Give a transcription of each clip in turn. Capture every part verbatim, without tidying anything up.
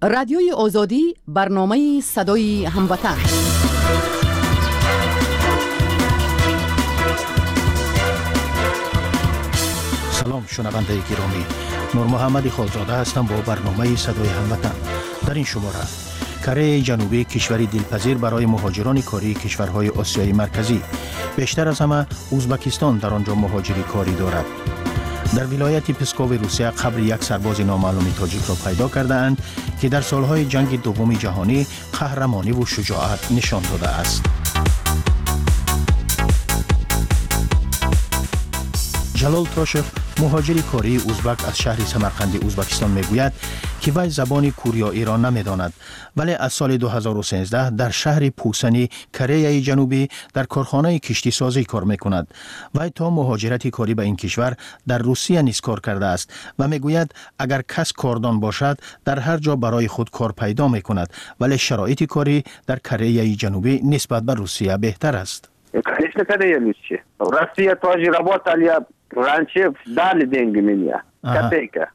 رادیوی آزادی، برنامه صدای هموطن. سلام شنونده گرامی، نور محمد خالزاده هستم با برنامه صدای هموطن. در این شماره کره جنوبی کشوری دلپذیر برای مهاجران کاری کشورهای آسیای مرکزی. بیشتر از همه ازبکستان در آنجا مهاجری کاری دارد. در ولایت پسکو روسیه قبر یک سرباز نامعلوم تاجیک را پیدا کرده اند که در سالهای جنگ دوم جهانی قهرمانی و شجاعت نشان داده است. جلال تاشف، مهاجری کاری ازبک از شهر سمرقند ازبکستان میگوید که وی زبان کوریایی را نمیداند، ولی از سال دو هزار و سیزده در شهر پوسنی کره جنوبی در کارخانه کشتی سازی کار میکند. وی تا مهاجرت کاری به این کشور در روسیه نیز کار کرده است و میگوید اگر کس کاردان باشد در هر جا برای خود кор پیدا میکند، ولی شرایط کاری در کره جنوبی نسبت به روسیه بهتر است. Конечно, Корея лучше. Россия тоже работали раньше, дали деньги мне. Копейка.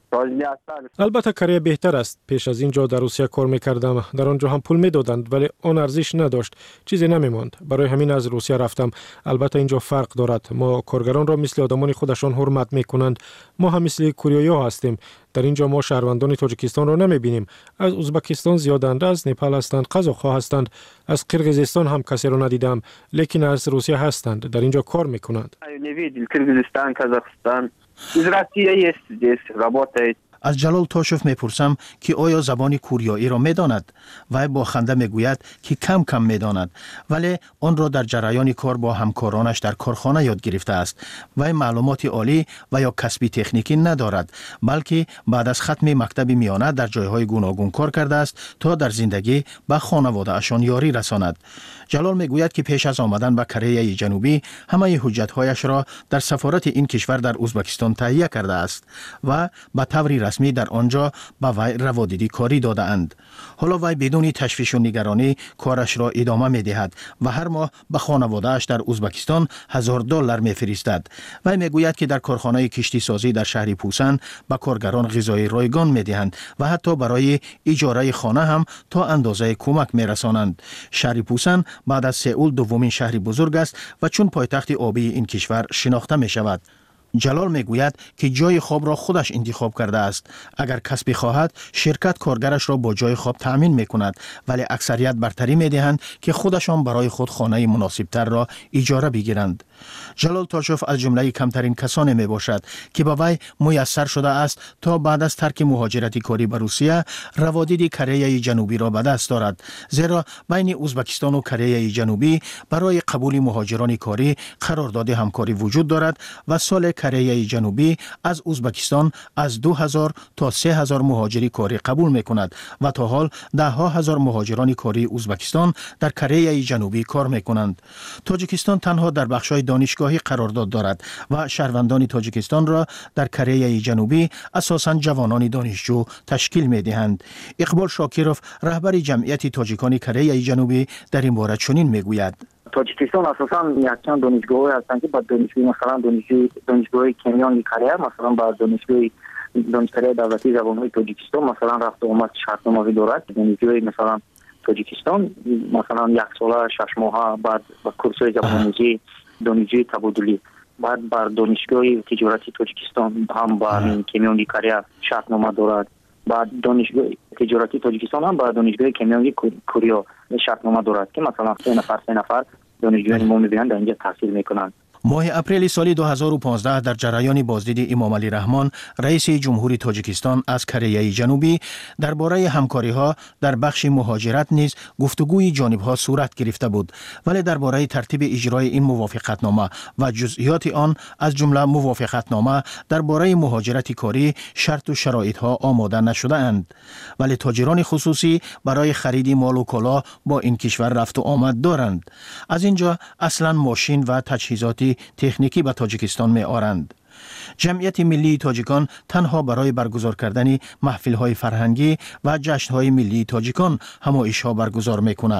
البته کره بهتر است. پیش از اینجا در روسیه کار میکردم، در آنجا هم پول میدادند ولی آن ارزش نداشت، چیزی نمیماند. برای همین از روسیه رفتم. البته اینجا فرق دارد، ما کارگران را مثل آدمان خودشان حرمت میکنند، ما هم مثل کوریایی ها هستیم. در اینجا ما شهروندان تاجیکستان را نمیبینیم. از ازبکستان زیادند، از نپال هستند، قزاق‌ها هستند، از قرقیزستان هم کسی را ندیدم، لیکن از روسیه هستند، در اینجا کار میکنند. Кыргызстан, Казахстан. Из России есть здесь, работает. از جلال تاشف میپرسم که آیا زبان کوریایی را میداند؟ وی با خنده میگوید که کم کم میداند، ولی آن را در جریان کار با همکارانش در کارخانه یاد گرفته است. وی معلومات عالی و یا کسبی تکنیکی ندارد، بلکه بعد از ختم مکتب میانه در جایهای گوناگون کار کرده است تا در زندگی به خانواده اشان یاری رساند. جلال میگوید که پیش از آمدن به کره جنوبی همه حجت‌هایش را در سفارت این کشور در ازبکستان تهیه کرده است و به طور رسمی در آنجا به وی روادیدی کاری داده اند. حالا وی بدون تشویش و نگرانی کارش را ادامه می دهد و هر ماه به خانواده‌اش در ازبکستان هزار دلار می فرستد. وی می گوید که در کارخانه کشتی سازی در شهر پوسن به کارگران غذای رایگان می دهند و حتی برای اجاره خانه هم تا اندازه کمک می رسانند. شهر پوسن بعد از سئول دومین شهر بزرگ است و چون پایتخت آبی این کشور شناخته می شود. جلال میگوید که جای خواب را خودش انتخاب کرده است. اگر کس بخواهد شرکت کارگرش را با جای خواب تأمین میکند، ولی اکثریت برتری میدهند که خودشان برای خود خانه مناسبتر را اجاره بگیرند. جلال تاشف از جمله کمترین کسانی می باشد که به وی میسر شده است تا بعد از ترک مهاجرت کاری به روسیه روادید کره جنوبی را به دست دارد، زیرا بین ازبکستان و کره جنوبی برای قبول مهاجران کاری قرارداد همکاری وجود دارد و سال کره جنوبی از ازبکستان از دو هزار تا سه هزار مهاجری کاری قبول می کند و تا حال ده ها هزار مهاجران کاری ازبکستان در کره جنوبی کار می کنند. تاجیکستان تنها در بخش‌های دانشگاهی قرارداد دارد و شهروندان تاجیکستان را در کره جنوبی اساساً جوانان دانشجو تشکیل می دهند. اقبال شاکیروف، رهبر جمعیت تاجیکان کره جنوبی، در این باره چنین می گوید: تاجیکستان اساساً یکچند دانشگاه هستند که با دانشگاه مثلا دانشگاه دانشگاه کنیان کره، مثلا با دانشگاه دانشکده دولتی زبان‌های تاجیکستان مثلا رفت و آمد شرطنامه دارد. دانشگاه مثلا تاجیکستان مثلا یک ساله شش ماهه بعد با کورس‌های زبان‌آموزی دانشجوی تبادلی، بعد بر دانشگاه تجارتی تاجیکستان هم با کنیان کره شرطنامه دارد. بعد دانشگاه تجارتی تاجیکستان هم با دانشگاه کنیان کوریا شرطنامه دارد که مثلا سه نفر سه نفر دانشجویان ما می‌بینند در اینجا تحصیل می‌کنند. ماه اپریل سال دو هزار و پانزده در جریان بازدید امام علی رحمان رئیس جمهوری تاجیکستان از کره جنوبی درباره همکاری‌ها در بخش مهاجرت نیز گفتگوی جانب‌ها صورت گرفته بود، ولی درباره ترتیب اجرای این موافقتنامه و جزئیات آن از جمله موافقتنامه درباره مهاجرت کاری شرط و شرایط‌ها آماده نشده اند. ولی تاجران خصوصی برای خرید مال و کالا با این کشور رفت و آمد دارند. از اینجا اصلاً ماشین و تجهیزات تکنیکی به تاجیکستان می آرند. جمعیت ملی تاجیکان تنها برای برگزار کردن محفل‌های فرهنگی و جشن‌های ملی تاجیکان همایش‌ها برگزار می‌کند.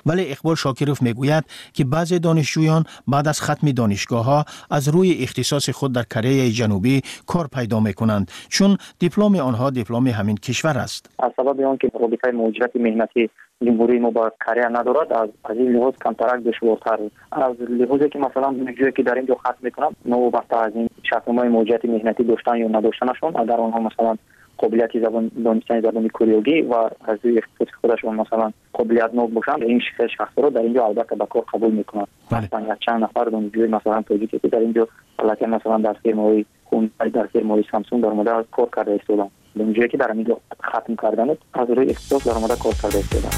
ولی اقبال شاکروف میگوید که بعضی دانشجویان بعد از ختم دانشگاه‌ها از روی اختصاص خود در کره جنوبی کار پیدا میکنند، چون دیپلم آنها دیپلم همین کشور است. از سبب آنکه رابطه مهاجرت مهنتی جمهوری ما با کره ندارد، از از این لحاظ کمترک دشوارتر از لحاظی که مثلا دانشجویی که در اینجا ختم میکنند نوبت از این شرطنامه مهاجرت مهنتی داشتن یا نداشتنشون، اگر آنها مثلا قابلیت زبان دانستن زبان کوریایی و از اختصاص خودشون مثلا قابلیت نو باشن، این شخصا رو در اینجا البته به کار قبول میکنن. مثلا چند نفر دانشجوی مثلا تاجیکی که در اینجا حالت مثلا در فیرم‌های خون در فیرم‌های سامسونگ در مورد کار کرده استودن، دانشجویی که در اینجا ختم کردن از روی اختصاص در مورد کار کرده استودن.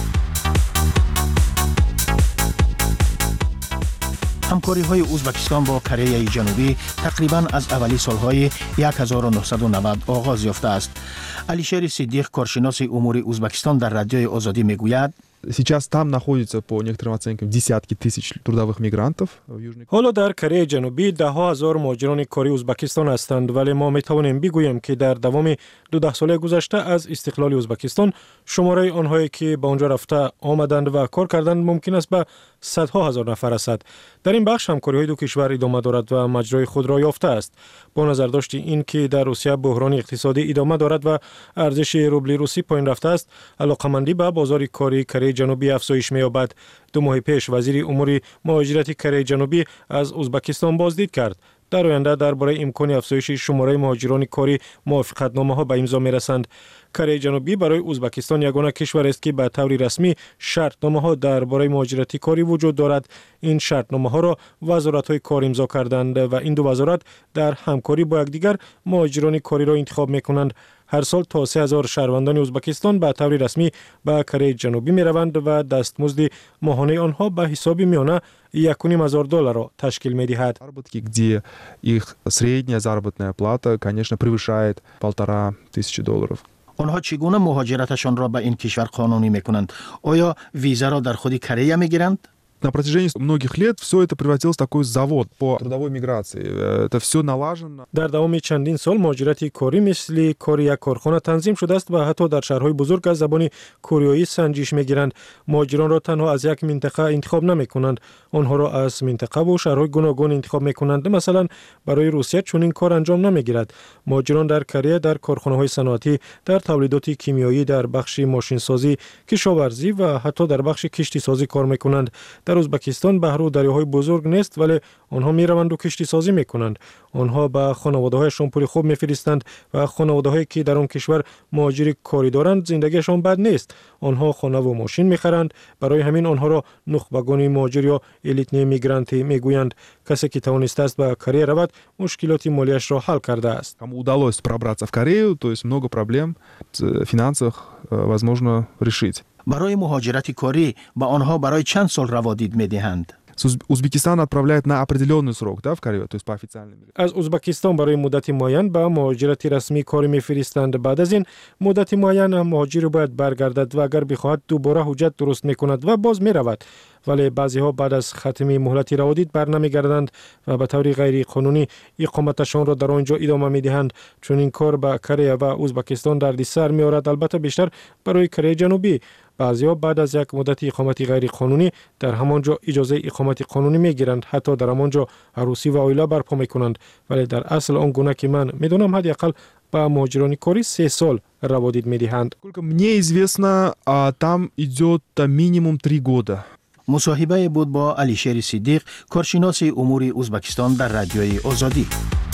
همکاری های ازبکستان با کره جنوبی تقریبا از اولی سالهای هزار و نهصد و نود آغاز یافته است. علیشیر صدیق، کارشناس امور ازبکستان، در رادیوی آزادی میگوید Сейчас там находится по некоторым оценкам десятки тысяч трудовых мигрантов в Южной Корее. حالا در کره جنوبی ده ها هزار مهاجران کاری ازبکستان هستند، ولی ما می توانیم بگوییم که در دوام دو ساله گذشته از استقلال ازبکستان شماره آنهایی که به آنجا رفته آمدند و کار کردند ممکن است به صدها هزار نفر رسد. در این بخش همکاری های دو کشور ادامه دارد و مجرای خود را یافته است. با نظر داشت این که در روسیه بحران اقتصادی ادامه دارد و ارزش روبل روسی پایین رفته است، علاقمندی به بازار کاری کره جنوبی افزایش می‌یابد. دو ماه پیش وزیر امور مهاجرت کره جنوبی از ازبکستان بازدید کرد. در آینده درباره امکان افزایش شماره مهاجران کاری موافقتنامه‌ها به امضا می‌رسند. کره جنوبی برای ازبکستان یگانه کشور است که به طور رسمی شرطنامه‌ها درباره مهاجرت کاری وجود دارد. این شرطنامه‌ها را وزارت‌های کار امضا کردند و این دو وزارت در همکاری با یکدیگر مهاجران کاری را انتخاب می‌کنند. هر سال تا سه هزار شهروندان ازبکستان به طور رسمی به کره جنوبی می‌روند و دستمزد ماهانه آنها به حساب میانه یک و نیم هزار دلار را تشکیل می‌دهد. Заработки, где их средняя заработная плата, конечно, превышает полтора тысячи долларов. آنها چگونه مهاجرتشان را به این کشور قانونی میکنند؟ آیا ویزا را در خود کره میگیرند؟ На протяжении многих лет все это превратилось в такой завод по трудовой миграции. Это все налажено. در دوام چندین سال مهاجرت کاری مثل کار یک کارخانه تنظیم شده است و حتی در شهرهای بزرگ از زبان کوریایی سنجش میگیرند. مهاجران را تنها از یک منطقه انتخاب نمیکنند، آنها را از منطقه و شهرهای گوناگون انتخاب میکنند. مثلا برای روسیه چون این کار انجام نمیگیرد. مهاجران در کره در کارخانه‌های صنعتی، در تولیدات کیمیایی، در بخش ماشین سازی، کشاورزی و حتی در بخش کشتی سازی کار میکنند. در ازبکستان بحر و دریاهای بزرگ نیست، ولی آنها میروند و کشتی سازی میکنند. آنها به خانواده‌هایشان پول خوب میفرستند و خانواده‌هایی که در آن کشور مهاجر کاری دارند زندگیشان بد نیست. آنها خانه و ماشین میخرند. برای همین آنها را نخبگان مهاجر یا الیت میگرانت میگویند. کسی که توانسته است به کره رود مشکلات مالیش را حل کرده است. Кому удалось пробраться в Корею, то есть много проблем в финансах возможно решить. برای مهاجرت کاری با آنها برای چند سال روادید میدهند؟ Узбекистан отправляет на определенный срок, да, в Корею, то есть по официальным. از ازبکستان برای مدت معین به مهاجرت رسمی کاری میفرستند. بعد از این مدت معین مهاجر باید برگردد و اگر بخواهد دوباره حجت درست میکند و باز میرود. ولی بعضی ها بعد از ختم مهلت روادید برنمیگردند و به طور غیر قانونی اقامتشان را در آنجا ادامه میدهند. چون این کار به کره و ازبکستان دردسر میآورد، البته بیشتر برای کره جنوبی. بعضی‌ها بعد از یک مدت اقامت غیر قانونی در همانجا اجازه اقامت قانونی میگیرند، حتی در همانجا عروسی و عائله برپا میکنند. ولی در اصل آن گونه که من میدونم حداقل به مهاجران کاری سه سال روادید میدهند. Сколько мне известно, там идет минимум три года. مصاحبه بود با علیشیر صدیق، کارشناس امور ازبکستان، در رادیوی آزادی.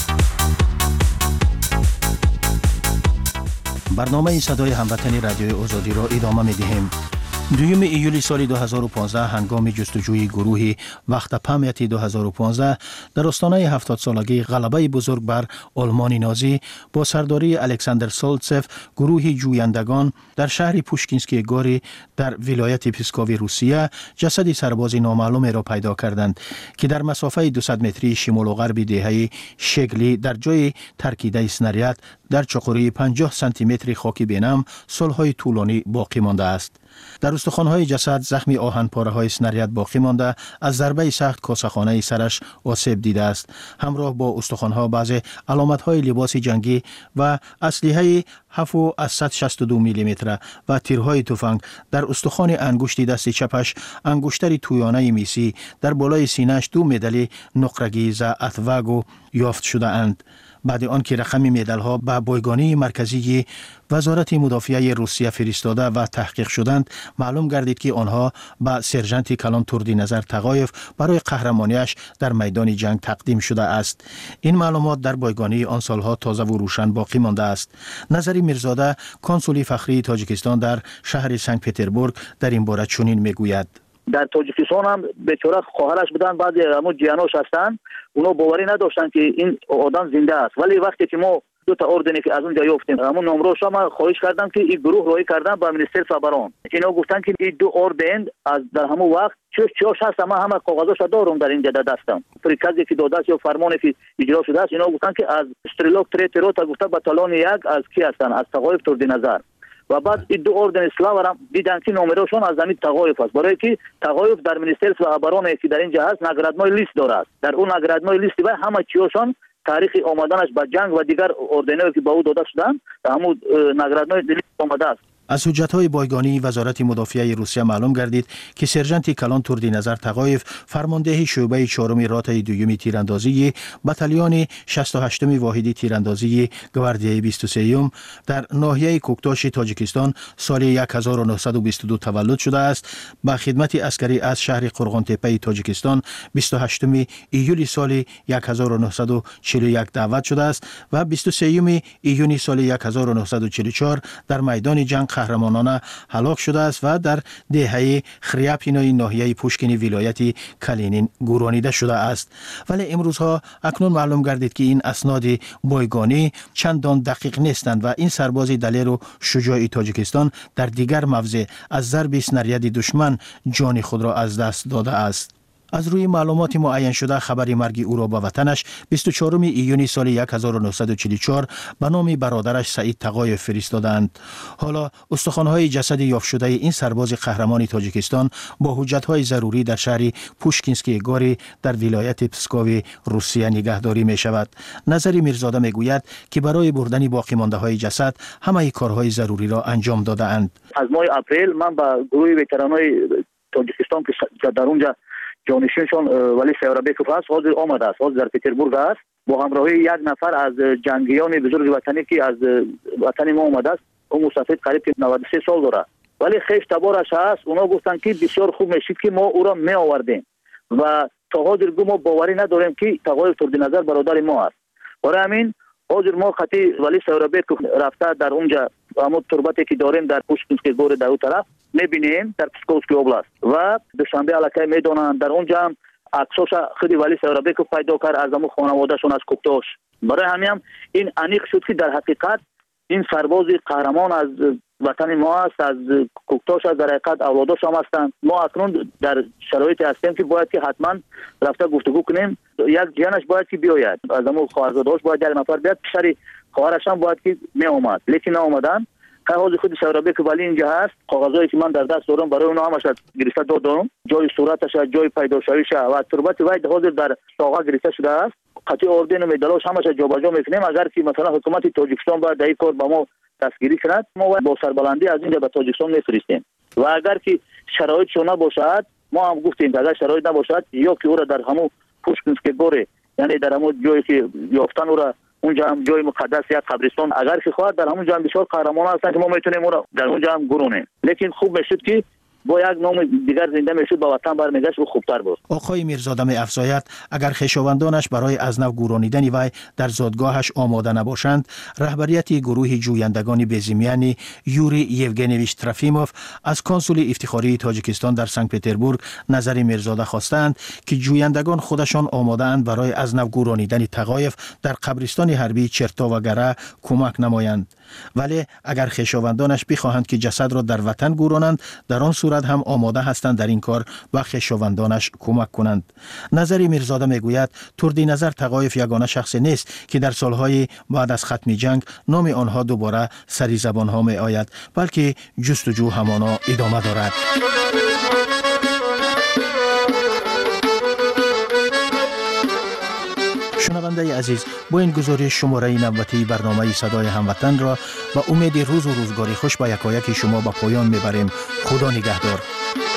برنامه صدای هموطنی رادیوی آزادی را ادامه می‌دهیم. دوم ایولی سال دو هزار و پانزده هنگام جستجوی گروه وقت پامیت دو هزار و پانزده در آستانه هفتاد سالگی غلبه بزرگ بر آلمان نازی با سرداری الکساندر سولتسف، گروه جویندگان در شهر پوشکینسکی گوری در ولایت پسکوی روسیه جسد سرباز نامعلوم را پیدا کردند که در مسافه دویست متری شمال و غرب دهه شگلی در جای ترکیده سناریاد در چقوری پنجاه سانتی متری خاک بینم سالهای طولانی باقی مانده است. در استخوان‌های جسد زخم آهن‌پاره‌های اسنریت باقی مانده، از ضربه سخت کاسه‌خانه سرش آسیب دیده است. همراه با استخوان‌ها بعضی علامت‌های لباس جنگی و اسلحه هفت از صد و شصت و دو میلیمتر و تیرهای تفنگ در استخوان انگشت دست چپش، انگشتر تویانه میسی، در بالای سینه‌اش دو مدال نقرگی ز اتواگو یافت شده اند. بعد آنکه رقم مدال ها به بایگانی مرکزی وزارت مدافعه روسیه فرستاده و تحقیق شدند، معلوم گردید که آنها به سرژانت کلان تردینظر تقایف برای قهرمانیش در میدان جنگ تقدیم شده است. این معلومات در بایگانی آن سالها تازه و روشن باقی مانده است. نظری میرزاده، کنسول فخری تاجیکستان در شهر سنت پتربورگ، در این باره چنین میگوید: در تاجیکستان هم بیچاره خواهرش بودن، بعضی همون جیاناش هستن، اونا باوری نداشتن که این آدم زنده است. ولی وقتی که ما دو تا اردنی که از اونجا یافتیم، همون نمروش ما خواهش کردم که این گروه رای کردن با منیستر فبران، اینا گفتن که این دو اردن از در همون وقت چه چاش هست، ما همه کاغذاش دارم در اینجا دستم، پریکازی که داده است یا فرمانی که اجرا شده است. اینا گفتن که از استریلوک تریترو تا گفته باتالون یک از کی هستن، از تقایف تردینظر. و بعد این دو اردن اسلاو هم دیدن که نمرهشون از زمین تقایف است، برای که تقایف در منیستر ابران که در اینجا هست نگرادمای لیست داره. در اون نگرادمای لیست و همه چیشون تاریخ آمدنش به جنگ و دیگر اردنایی که به او داده شدن همون نگرادمای لیست آمده است. از حجت‌های بایگانی وزارت مدافعه روسیه معلوم گردید که سرژانت کلان تردینظر تقایف، فرمانده شعبه چهارم راتای دوم تیراندازی بتالیون شصت و هشتم واحد تیراندازی گواردیای بیست و سه در ناحیه کوکتاش تاجیکستان سال هزار و نهصد و بیست و دو تولد شده است. به خدمت عسکری از شهر قرغان تپه تاجیکستان بیست و هشتم ایول سال هزار و نهصد و چهل و یک دعوت شده است و بیست و سه ایون سال هزار و نهصد و چهل و چهار در میدان جنگ قهرمانانه هلاک شده است و در دهه خریاپینای ناحیه پوشکین ولایت کالینین گورانیده شده است. ولی امروزها اکنون معلوم گردید که این اسناد بایگانی چندان دقیق نیستند و این سرباز دلیر و شجاع تاجیکستان در دیگر موضع از ضرب اسنریت دشمن جان خود را از دست داده است. از روی معلومات معین شده خبر مرگ او را به وطنش بیست و چهارم ایون سال هزار و نهصد و چهل و چهار به نام برادرش سعید تقایف فرستادند. حالا استخوان‌های جسد یافت شده این سرباز قهرمان تاجیکستان با حجت‌های ضروری در شهر پوشکینسکی گوری در ولایت پسکو روسیه نگهداری می شود. نظری میرزاده میگوید که برای بردن باقی مانده های جسد همه کارهای ضروری را انجام داده اند. از ماه اپریل من با گروه وترانای تاجیکستان که در اونجا جانشینشون ولی سیاربیکوف است حاضر آمده است، حاضر در پتربورگ است با همراهی یک نفر از جنگیان بزرگ وطنی که از وطن ما آمده است. اون مسافر قریب نود و سه سال داره ولی خیش تبارش هست. اونا گفتن که بسیار خوب میشید که ما او را می آوردیم و تا حاضر گو ما باوری نداریم که تقایف تردینظر برادر ما است. برای همین حاضر ما خطی ولی سیاربیکوف رفته در اونجا همون تربتی که داریم در پوشکینسکی گور در اون طرف میبینیم در پسکوفسکی اوبلاست و دوشنبه علاقه میدونن در اونجا هم عکساش خودی ولی سیاربیکوف پیدا کرد از همون خانوادهشون از کوکتاش. برای همین هم این انیق شد که در حقیقت این سرباز قهرمان از وطن ما است، از کوکتاش از در حقیقت اولاداش هم هستند. ما اکنون در شرایطی هستیم که باید که حتما رفته گفتگو کنیم. یک جانش باید که بیاید از همون خواهرزادهاش باید در نفر بیاد، پسر خواهرش هم باید که می اومد لیکن ناومدن. کاغذ خود سیاربیک ولی اینجا هست، کاغذایی که من در دست دارم برای اونها همش گرفته دادم، جای صورتش جای پیداشویش و تربت وای حاضر در ساغا گرفته شده است. قطعی اردن و مدالش همش جابجا میکنیم. اگر که مثلا حکومت تاجیکستان باید این کار با ما دستگیری کند ما با سربلندی از اینجا به تاجیکستان میفرستیم و اگر که شرایط شونه باشد ما هم گفتیم اگر شرایط نباشد یا که او را در همون پوشکینسکی گوره یعنی در همون جایی که یافتن او را اونجا هم جای مقدس یا قبرستان اگر که خواهد در همونجا هم بسیار قهرمان هستن که ما میتونیم اون را در اونجا هم گرونیم. لیکن خوب میشد که با یک نام دیگر زنده میشد با وطن برمیگشت و خوبتر بود. آقای میرزاده می افزاید اگر خویشاوندانش برای از نو گورانیدن وی در زادگاهش آماده نباشند، رهبریت گروه جویندگان بزیمیانی یوری یوگنیویچ ترافیموف از کنسول افتخاری تاجیکستان در سنت پتربورگ نظر میرزاده خواستند که جویندگان خودشان آماده اند برای از نو گورانیدن تقایف در قبرستان حربی چرتا و گره کمک نمایند. ولی اگر خویشاوندانش بخواهند که جسد را در وطن گورانند، در آن صورت صورت هم آماده هستند در این کار و خویشاوندانش کمک کنند. نظری میرزاده میگوید تردی نظر تقایف یگانه شخصی نیست که در سالهای بعد از ختم جنگ نام آنها دوباره سری زبان ها می آید، بلکه جستجو همانا ادامه دارد. شنونده عزیز، با این گزارش شماره نوبتی برنامه صدای هموطن را با امید روز و روزگاری خوش با یکایک شما به پایان میبریم. خدا نگهدار.